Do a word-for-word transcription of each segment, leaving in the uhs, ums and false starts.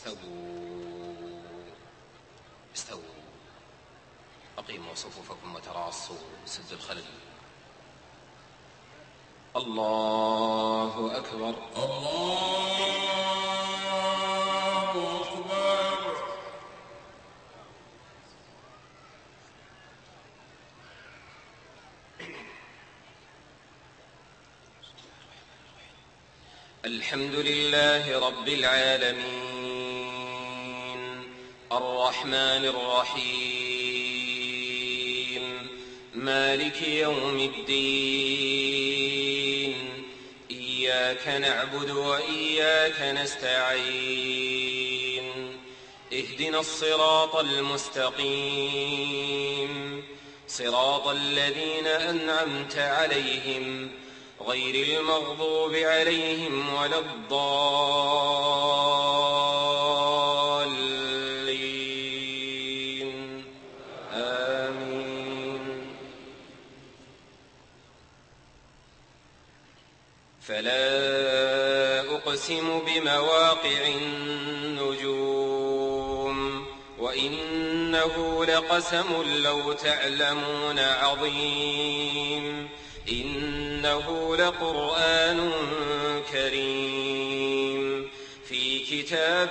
استووا استووا أقيموا صفوفكم وتراصوا سد الخلل. الله أكبر الله أكبر. الحمد لله رب العالمين الرحمن الرحيم مالك يوم الدين إياك نعبد وإياك نستعين اهدنا الصراط المستقيم صراط الذين أنعمت عليهم غير المغضوب عليهم ولا الضالين آمين. فلا أقسم بمواقع النجوم وإنه لقسم لو تعلمون عظيم إنه لقرآن كريم في كتاب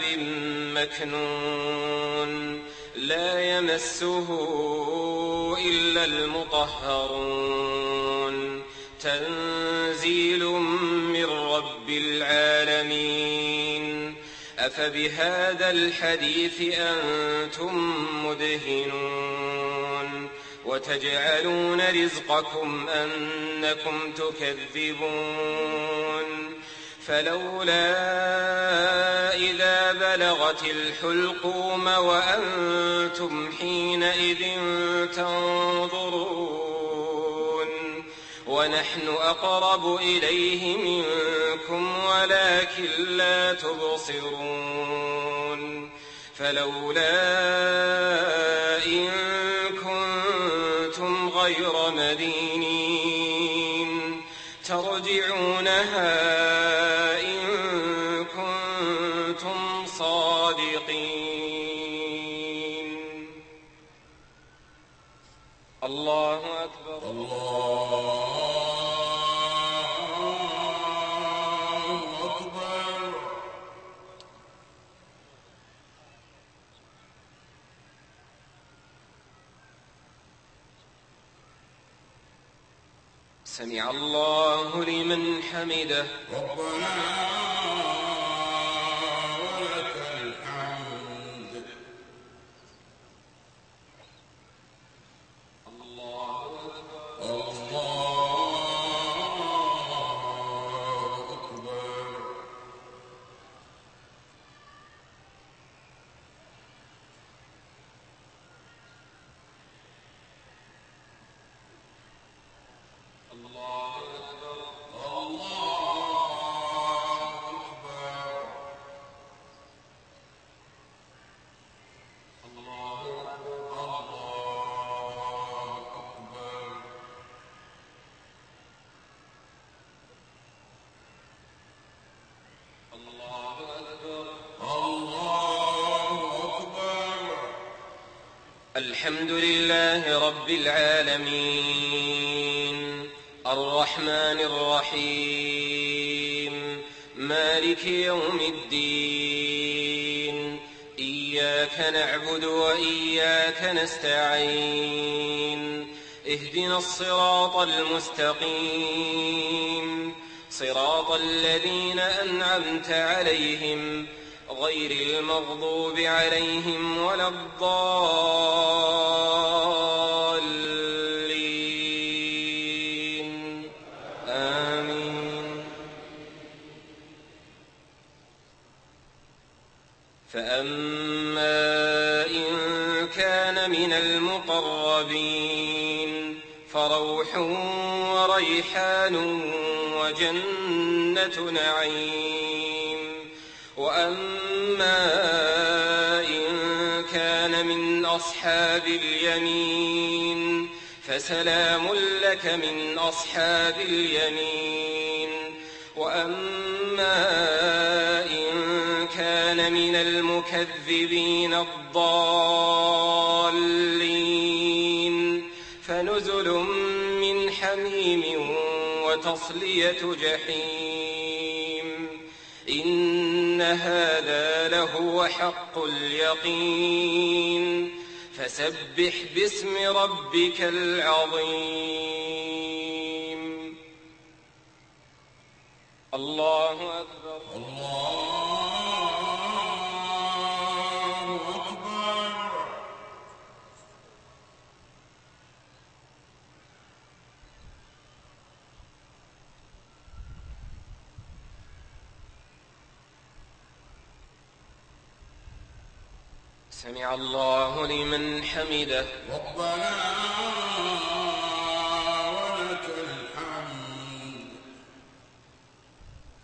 مكنون لا يمسه إلا المطهرون تنزيل من رب العالمين. أفبهذا الحديث أنتم مدهنون وتجعلون رزقكم أنكم تكذبون فلولا إذا بلغت الحلقوم وأنتم حينئذ تنظرون ونحن أقرب إليه منكم ولكن لا تبصرون فلولا إن كنتم غير مدينين ترجعونها إن كنتم صادقين. الله أكبر الله أكبر. سمع الله لمن حمده ربنا ولك الحمد. الله أكبر الله أكبر. الله أكبر الله أكبر. الله أكبر. الله أكبر الله أكبر. الحمد لله رب العالمين الرحمن الرحيم مالك يوم الدين إياك نعبد وإياك نستعين اهدنا الصراط المستقيم صراط الذين أنعمت عليهم غير المغضوب عليهم ولا الضالين آمين. فأما إن كان من المقربين فروح وريحان وجنة نعيم. وأما إن كان من أصحاب اليمين فسلام لك من أصحاب اليمين. وأما إن كان كان من المكذبين الضالين فنزل من حميم وتصلية جحيم إن هذا لهو حق اليقين فسبح باسم ربك العظيم. الله أكبر. الله أكبر. سمع الله لمن حمده. ربنا